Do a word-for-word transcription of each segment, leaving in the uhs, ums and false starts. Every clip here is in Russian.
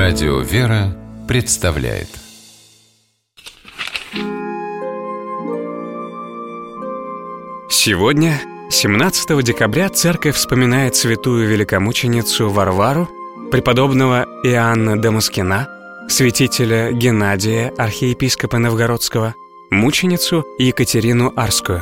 Радио «Вера» представляет. Сегодня, семнадцатого декабря, церковь вспоминает святую великомученицу Варвару, преподобного Иоанна Дамаскина, святителя Геннадия, архиепископа Новгородского, мученицу Екатерину Арскую.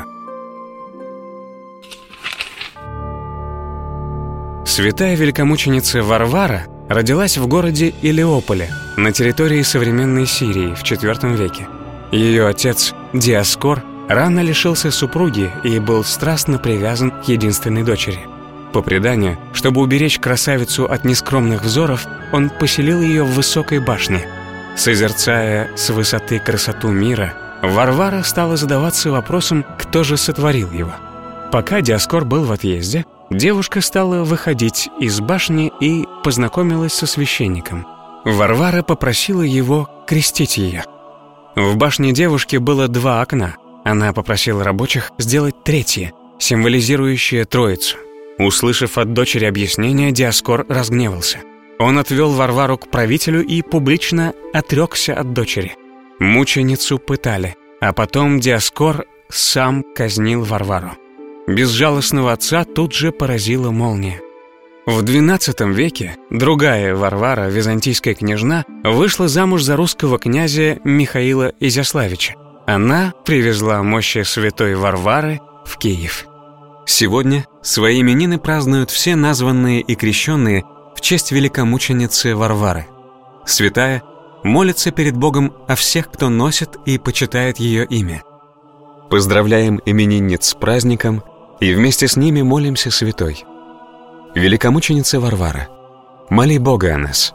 Святая великомученица Варвара родилась в городе Илеополе на территории современной Сирии в четвёртом веке. Ее отец Диоскор рано лишился супруги и был страстно привязан к единственной дочери. По преданию, чтобы уберечь красавицу от нескромных взоров, он поселил ее в высокой башне. Созерцая с высоты красоту мира, Варвара стала задаваться вопросом, кто же сотворил его. Пока Диоскор был в отъезде, девушка стала выходить из башни и познакомилась со священником. Варвара попросила его крестить ее. В башне девушки было два окна. Она попросила рабочих сделать третье, символизирующее Троицу. Услышав от дочери объяснение, Диоскор разгневался. Он отвел Варвару к правителю и публично отрекся от дочери. Мученицу пытали, а потом Диоскор сам казнил Варвару. Безжалостного отца тут же поразила молния. В двенадцатом веке другая Варвара, византийская княжна, вышла замуж за русского князя Михаила Изяславича. Она привезла мощи святой Варвары в Киев. Сегодня свои именины празднуют все названные и крещенные в честь великомученицы Варвары. Святая молится перед Богом о всех, кто носит и почитает ее имя. Поздравляем именинниц с праздником и вместе с ними молимся святой. Великомученица Варвара, моли Бога о нас.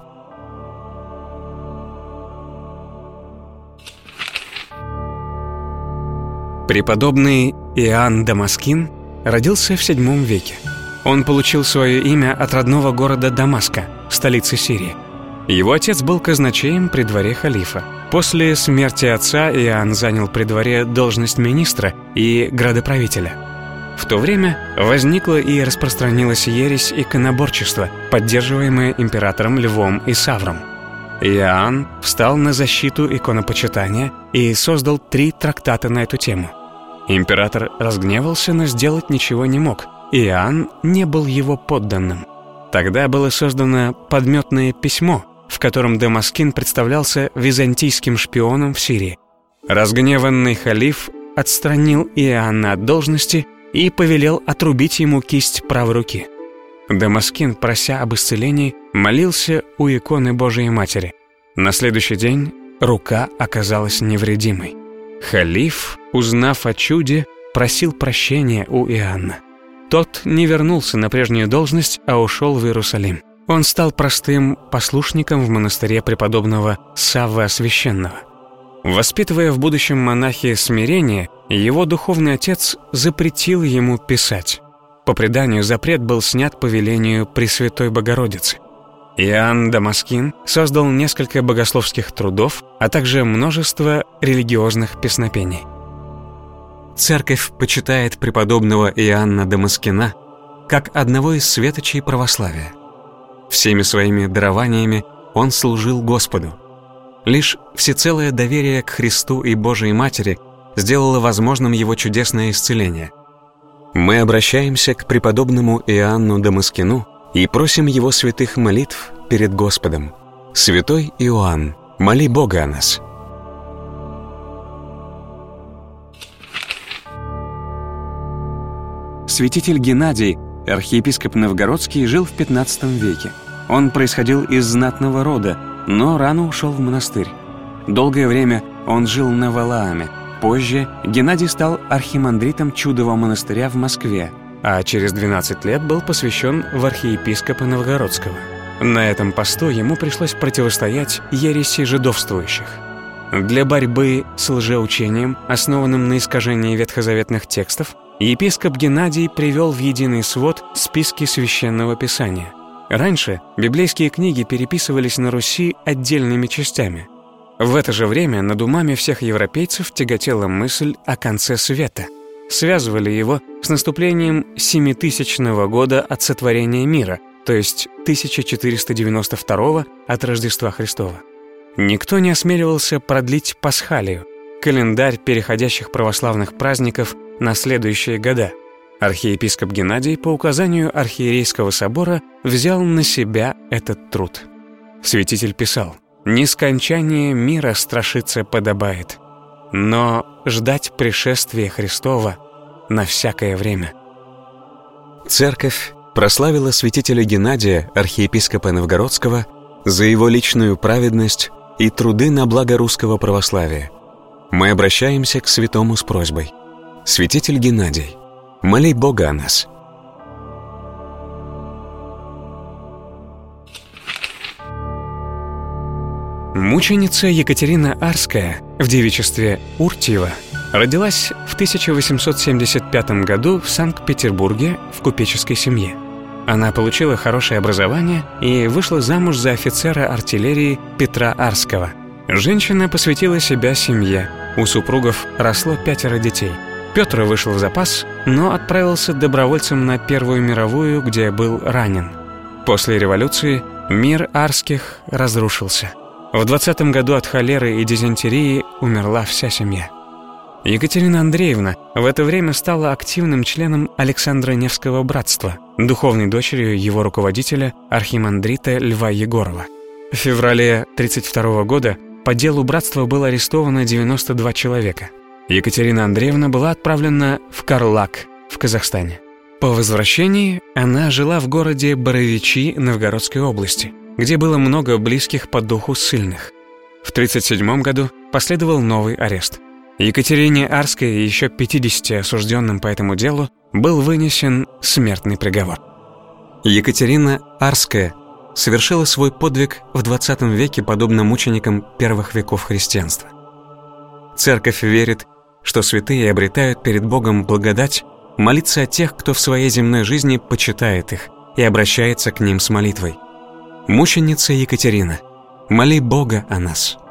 Преподобный Иоанн Дамаскин родился в седьмом веке. Он получил свое имя от родного города Дамаска, столицы Сирии. Его отец был казначеем при дворе халифа. После смерти отца Иоанн занял при дворе должность министра и градоправителя. В то время возникла и распространилась ересь иконоборчества, поддерживаемая императором Львом и Савром. Иоанн встал на защиту иконопочитания и создал три трактата на эту тему. Император разгневался, но сделать ничего не мог. Иоанн не был его подданным. Тогда было создано подметное письмо, в котором Дамаскин представлялся византийским шпионом в Сирии. Разгневанный халиф отстранил Иоанна от должности и повелел отрубить ему кисть правой руки. Дамаскин, прося об исцелении, молился у иконы Божией Матери. На следующий день рука оказалась невредимой. Халиф, узнав о чуде, просил прощения у Иоанна. Тот не вернулся на прежнюю должность, а ушел в Иерусалим. Он стал простым послушником в монастыре преподобного Саввы Освященного. Воспитывая в будущем монахе смирение, его духовный отец запретил ему писать. По преданию, запрет был снят по велению Пресвятой Богородицы. Иоанн Дамаскин создал несколько богословских трудов, а также множество религиозных песнопений. Церковь почитает преподобного Иоанна Дамаскина как одного из светочей православия. Всеми своими дарованиями он служил Господу. Лишь всецелое доверие к Христу и Божией Матери сделало возможным его чудесное исцеление. Мы обращаемся к преподобному Иоанну Дамаскину и просим его святых молитв перед Господом. Святой Иоанн, моли Бога о нас. Святитель Геннадий, архиепископ Новгородский, жил в пятнадцатом веке. Он происходил из знатного рода, но рано ушел в монастырь. Долгое время он жил на Валааме. Позже Геннадий стал архимандритом Чудового монастыря в Москве, а через двенадцать лет был посвящен в архиепископа Новгородского. На этом посту ему пришлось противостоять ереси жидовствующих. Для борьбы с лжеучением, основанным на искажении ветхозаветных текстов, епископ Геннадий привел в единый свод списки Священного Писания. Раньше библейские книги переписывались на Руси отдельными частями. В это же время над умами всех европейцев тяготела мысль о конце света. Связывали его с наступлением семитысячного года от сотворения мира, то есть тысяча четыреста девяносто второго от Рождества Христова. Никто не осмеливался продлить Пасхалию, календарь переходящих православных праздников на следующие года. Архиепископ Геннадий по указанию Архиерейского собора взял на себя этот труд. Святитель писал: «Нескончание мира страшиться подобает, но ждать пришествия Христова на всякое время». Церковь прославила святителя Геннадия, архиепископа Новгородского, за его личную праведность и труды на благо русского православия. Мы обращаемся к святому с просьбой: святитель Геннадий, моли Бога о нас. Мученица Екатерина Арская в девичестве Уртьева родилась в тысяча восемьсот семьдесят пятом году в Санкт-Петербурге в купеческой семье. Она получила хорошее образование и вышла замуж за офицера артиллерии Петра Арского. Женщина посвятила себя семье. У супругов росло пятеро детей. Петр вышел в запас, но отправился добровольцем на Первую мировую, где был ранен. После революции мир Арских разрушился. В двадцатом году от холеры и дизентерии умерла вся семья. Екатерина Андреевна в это время стала активным членом Александра Невского братства, духовной дочерью его руководителя архимандрита Льва Егорова. В феврале тридцать второго года по делу братства было арестовано девяносто два человека. Екатерина Андреевна была отправлена в Карлак в Казахстане. По возвращении она жила в городе Боровичи Новгородской области, где было много близких по духу ссыльных. В тридцать седьмом году последовал новый арест. Екатерине Арской и еще пятидесяти осужденным по этому делу был вынесен смертный приговор. Екатерина Арская совершила свой подвиг в двадцатом веке подобно мученикам первых веков христианства. Церковь верит, что святые обретают перед Богом благодать молиться о тех, кто в своей земной жизни почитает их и обращается к ним с молитвой. Мученица Екатерина, моли Бога о нас.